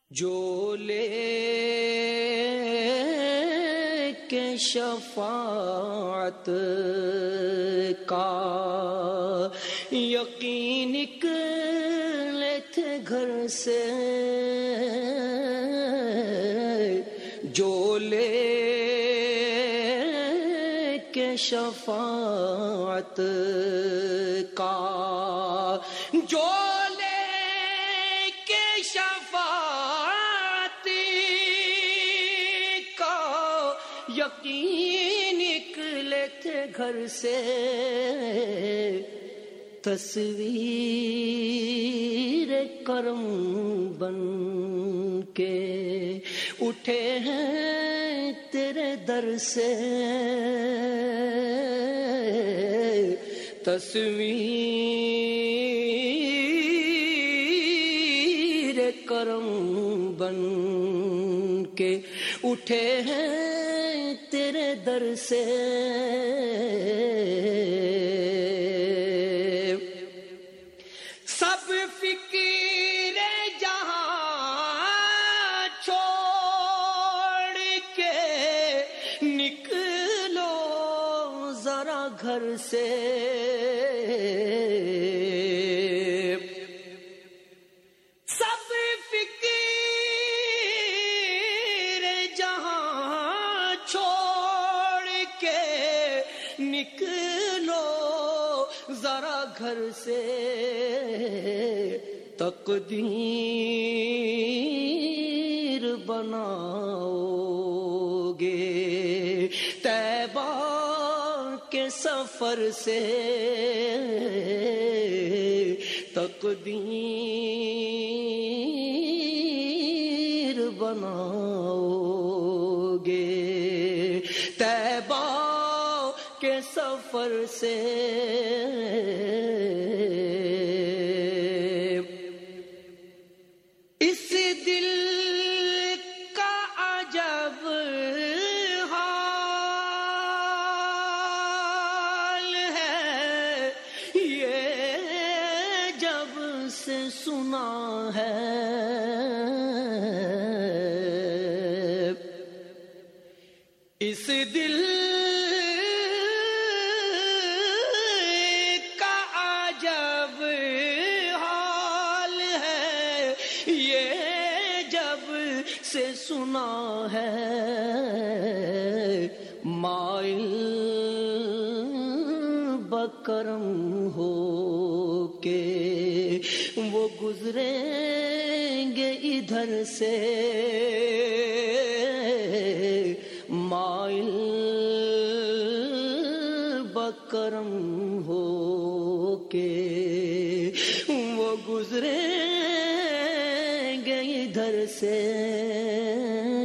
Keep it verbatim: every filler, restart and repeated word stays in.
جو لے کے شفاعت کا یقین نکلے تھے گھر سے، جو لے کے شفاعت کا، جو یقین نکلے تھے گھر سے، تصویر کرم بن کے اٹھے ہیں تیرے در سے، تصویر کرم بن کے اٹھے ہیں تیرے در سے، سب فکر جہاں چھوڑ کے نکلو ذرا گھر سے، نکلو ذرا گھر سے، تقدیر بناؤ گے طیبہ کے سفر سے، تقدیر بناؤ گے طیبہ کے سفر سے، اس دل کا عجب حال ہے، یہ جب سے سنا ہے، اس دل سے سنا ہے، مائل بکرم ہو کے وہ گزریں گے ادھر سے، مائل بکرم ہو کے وہ گزریں گے ادھر سے،